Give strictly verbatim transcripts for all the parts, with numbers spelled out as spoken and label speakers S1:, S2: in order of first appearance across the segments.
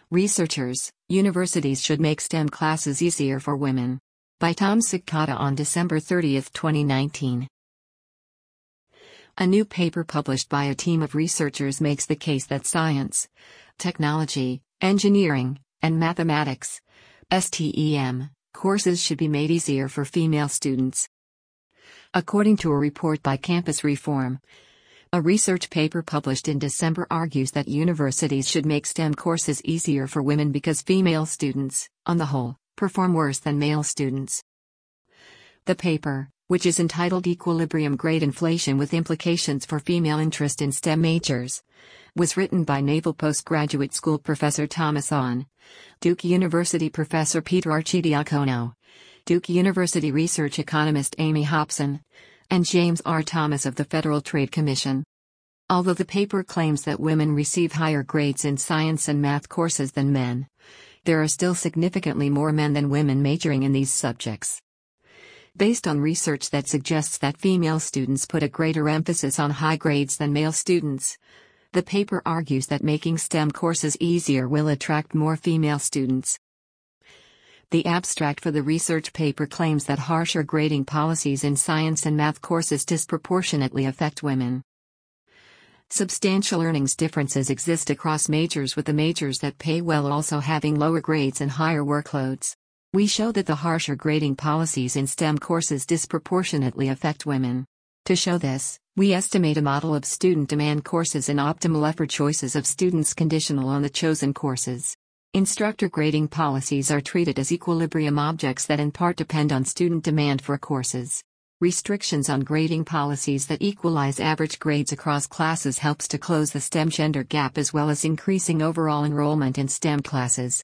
S1: Researchers, universities should make STEM classes easier for women. By Tom Sikata on December thirtieth, twenty nineteen. A new paper published by a team of researchers makes the case that science, technology, engineering, and mathematics (STEM) courses should be made easier for female students. According to a report by Campus Reform, a research paper published in December argues that universities should make STEM courses easier for women because female students, on the whole, perform worse than male students. The paper, which is entitled Equilibrium Grade Inflation with Implications for Female Interest in STEM Majors, was written by Naval Postgraduate School Professor Thomas Ahn, Duke University Professor Peter Arcidiacono, Duke University research economist Amy Hobson, and James R. Thomas of the Federal Trade Commission. Although the paper claims that women receive higher grades in science and math courses than men, there are still significantly more men than women majoring in these subjects. Based on research that suggests that female students put a greater emphasis on high grades than male students, the paper argues that making STEM courses easier will attract more female students. The abstract for the research paper claims that harsher grading policies in science and math courses disproportionately affect women. Substantial earnings differences exist across majors, with the majors that pay well also having lower grades and higher workloads. We show that the harsher grading policies in STEM courses disproportionately affect women. To show this, we estimate a model of student demand courses and optimal effort choices of students conditional on the chosen courses. Instructor grading policies are treated as equilibrium objects that in part depend on student demand for courses. Restrictions on grading policies that equalize average grades across classes helps to close the STEM gender gap as well as increasing overall enrollment in STEM classes.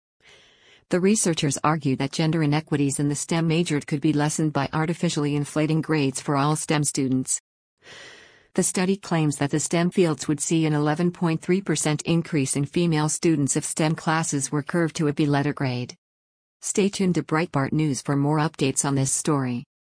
S1: The researchers argue that gender inequities in the STEM major could be lessened by artificially inflating grades for all STEM students. The study claims that the STEM fields would see an eleven point three percent increase in female students if STEM classes were curved to a B letter grade. Stay tuned to Breitbart News for more updates on this story.